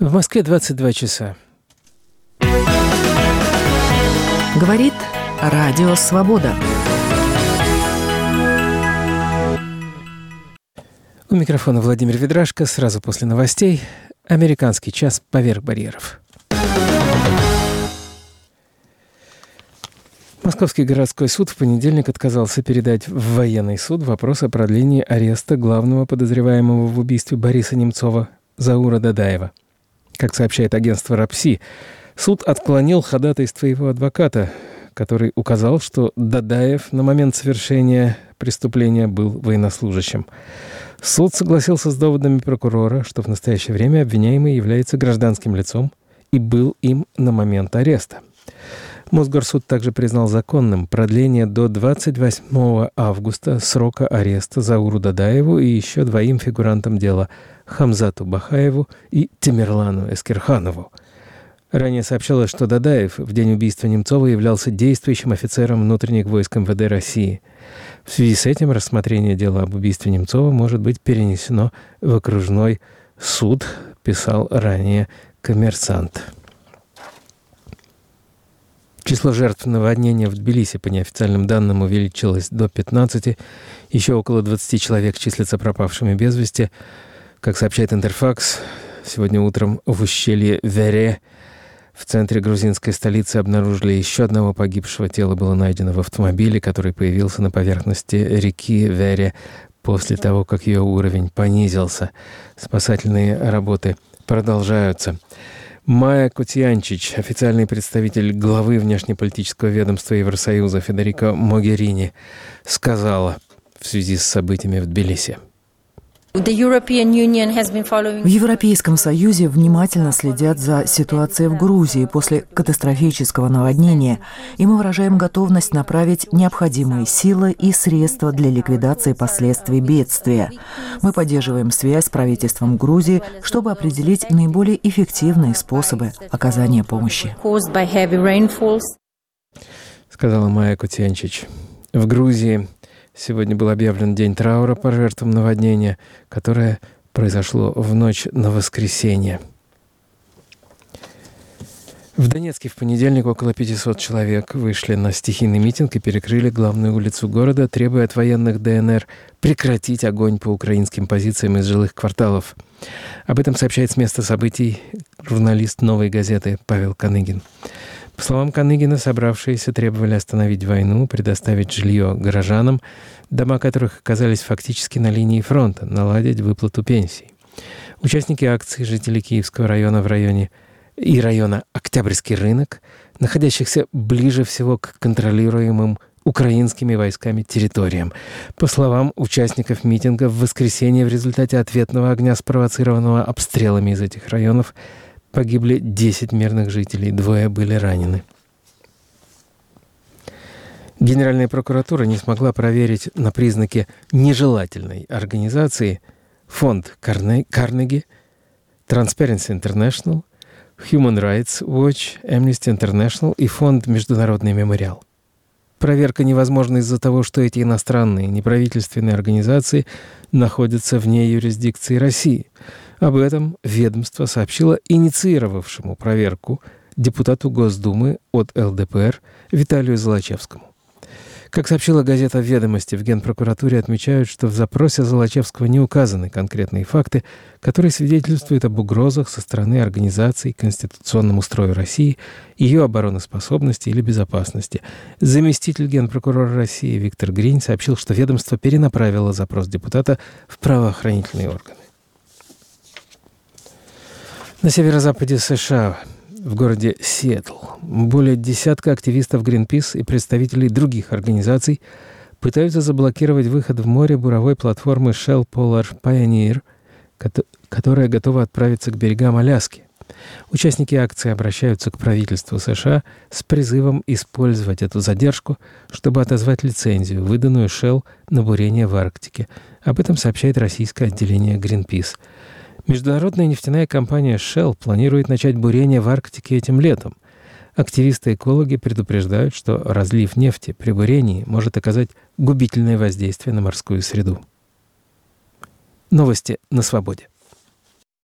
В Москве 22 часа. Говорит Радио Свобода. У микрофона Владимир Ведрашко. Сразу после новостей «Американский час поверх барьеров». Московский городской суд в понедельник отказался передать в военный суд вопрос о продлении ареста главного подозреваемого в убийстве Бориса Немцова Заура Дадаева. Как сообщает агентство РАПСИ, суд отклонил ходатайство его адвоката, который указал, что Дадаев на момент совершения преступления был военнослужащим. Суд согласился с доводами прокурора, что в настоящее время обвиняемый является гражданским лицом и был им на момент ареста. Мосгорсуд также признал законным продление до 28 августа срока ареста Зауру Дадаеву и еще двоим фигурантам дела Хамзату Бахаеву и Темирлану Эскерханову. Ранее сообщалось, что Дадаев в день убийства Немцова являлся действующим офицером внутренних войск МВД России. В связи с этим рассмотрение дела об убийстве Немцова может быть перенесено в окружной суд, писал ранее «Коммерсант». Число жертв наводнения в Тбилиси, по неофициальным данным, увеличилось до 15. Еще около 20 человек числятся пропавшими без вести. Как сообщает Интерфакс, сегодня утром в ущелье Вере в центре грузинской столицы обнаружили еще одного погибшего. Тело было найдено в автомобиле, который появился на поверхности реки Вере после того, как ее уровень понизился. Спасательные работы продолжаются. Майя Кутьянчич, официальный представитель главы внешнеполитического ведомства Евросоюза Федерико Могерини, сказала в связи с событиями в Тбилиси. В Европейском Союзе внимательно следят за ситуацией в Грузии после катастрофического наводнения, и мы выражаем готовность направить необходимые силы и средства для ликвидации последствий бедствия. Мы поддерживаем связь с правительством Грузии, чтобы определить наиболее эффективные способы оказания помощи. Сказала Майя Кутьянчич. В Грузии сегодня был объявлен день траура по жертвам наводнения, которое произошло в ночь на воскресенье. В Донецке в понедельник около 500 человек вышли на стихийный митинг и перекрыли главную улицу города, требуя от военных ДНР прекратить огонь по украинским позициям из жилых кварталов. Об этом сообщает с места событий журналист «Новой газеты» Павел Каныгин. По словам Каныгина, собравшиеся требовали остановить войну, предоставить жилье горожанам, дома которых оказались фактически на линии фронта, наладить выплату пенсий. Участники акции, жители Киевского района района Октябрьский рынок, находящихся ближе всего к контролируемым украинскими войсками территориям. По словам участников митинга, в воскресенье в результате ответного огня, спровоцированного обстрелами из этих районов, погибли 10 мирных жителей, 2 были ранены. Генеральная прокуратура не смогла проверить на признаки нежелательной организации фонд Карнеги, Transparency International, Human Rights Watch, Amnesty International и фонд Международный мемориал. Проверка невозможна из-за того, что эти иностранные неправительственные организации находятся вне юрисдикции России. Об этом ведомство сообщило инициировавшему проверку депутату Госдумы от ЛДПР Виталию Золочевскому. Как сообщила газета «Ведомости», в Генпрокуратуре отмечают, что в запросе Золочевского не указаны конкретные факты, которые свидетельствуют об угрозах со стороны организаций конституционному строю России, ее обороноспособности или безопасности. Заместитель Генпрокурора России Виктор Гринь сообщил, что ведомство перенаправило запрос депутата в правоохранительные органы. На северо-западе США, в городе Сиэтл, более десятка активистов Greenpeace и представителей других организаций пытаются заблокировать выход в море буровой платформы Shell Polar Pioneer, которая готова отправиться к берегам Аляски. Участники акции обращаются к правительству США с призывом использовать эту задержку, чтобы отозвать лицензию, выданную Shell на бурение в Арктике. Об этом сообщает российское отделение Greenpeace. Международная нефтяная компания Shell планирует начать бурение в Арктике этим летом. Активисты-экологи предупреждают, что разлив нефти при бурении может оказать губительное воздействие на морскую среду. Новости на свободе.